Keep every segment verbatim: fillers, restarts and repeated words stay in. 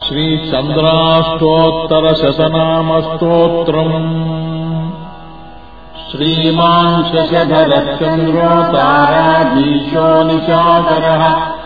श्रीचन्द्राष्टोत्तरशतनामस्तोत्रम्। श्रीमान् शशधरश्चन्द्रो ताराधीशो निशाकरः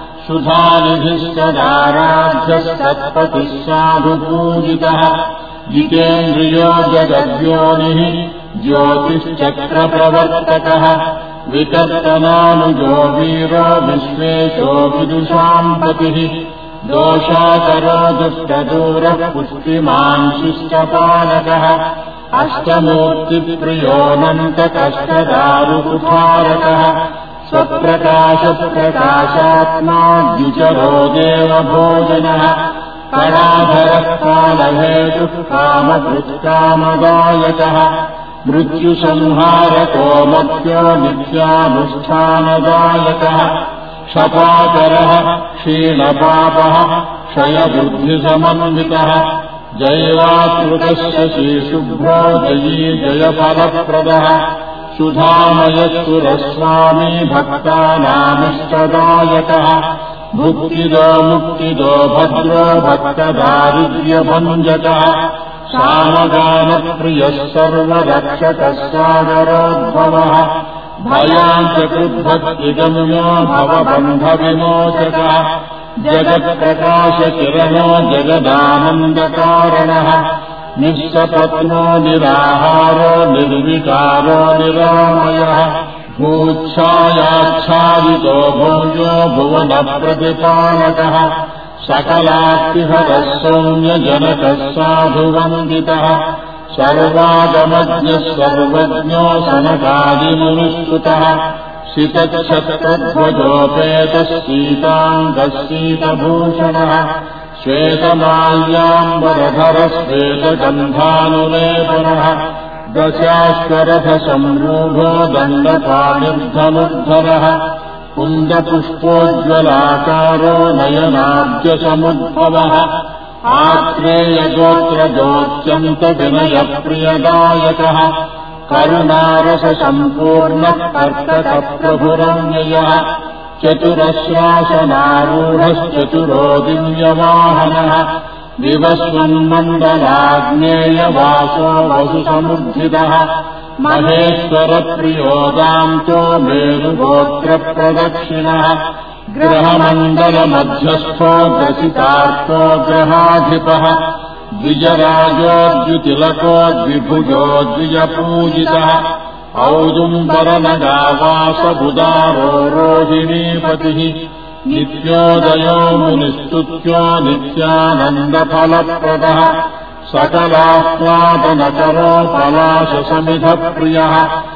सुधानिधिस्तदाराध्यस्तत्पतिः साधुपूजितः जितेन्द्रियो जगद्योनिः ज्योतिश्चक्रप्रवर्तकः विकर्तनानुजो वीरो विश्वेशो विदुषाम् पतिः दोषाकरो दुष्टदूरः पुष्टिमान् शिष्टपालकः अष्टमूर्तिप्रियोऽनन्तकष्टदारुकुठारकः स्वप्रकाशप्रकाशात्मा द्विचरो देवभोजनः कलाधरः कालहेतुः कामकृत्कामदायकः मृत्युसंहारको मर्त्यो नित्यानुष्ठानदायकः क्षपाकरः क्षीणपापः क्षयबुद्धिसमन्वितः जैवात्मकस्य श्रीशुभ्रो जयी जयफलप्रदः सुधामयसुरस्वामी भक्तानामिष्टदायकः भुक्तिदो मुक्तिदो भद्रो भक्तदारिद्र्यभञ्जकः सामगानप्रियः सर्वरक्षकः सागरोद्भवः भयाञ्चकृद्भक्तिगम्यो भवबन्धविमोचकः जगत्प्रकाशकिरणो जगदानन्दकारणः निःसपत्नो निराहारो निर्विकारो निरामयः भूच्छायाच्छादितो भोजो भुवनप्रतिपालकः सकलात्तिहरः सौम्यजनकः साधुवन्दितः सर्वागमज्ञः सर्वज्ञो सनकादिमुनिस्तुतः सितच्छत्रध्वजोपेतः सीताङ्गः सीतभूषणः श्वेतमाल्याम्बरधरः श्वेतगन्धानुलेपनः दशाश्वरथसंरूढो दण्डपाणिर्धनुर्धरः कुन्दपुष्पोज्ज्वलाकारो नयनाब्जसमुद्भवः आत्रेयगोत्रजोऽत्यन्तविनयप्रियदायकः करुणारससम्पूर्णः कर्तकप्रभुरव्ययः चतुरश्वासनारूढश्चतुरो दिव्यवाहनः विवस्वन्मण्डलाग्नेयवासो वसुसमुद्धितः महेश्वरप्रियो दान्तो मेरुगोत्रप्रदक्षिणः ग्रहमण्डलमध्यस्थो ग्रसितार्थो ग्रहाधिपः द्विजराजोद्युतिलको द्विभुजो द्विजपूजितः औदुम्बरनगावासबुदारो रोहिणीपतिः नित्योदयो मुनिस्तुत्यो नित्यानन्दफलप्रदः सकलाह्लादनकरो पलाशसमिधप्रियः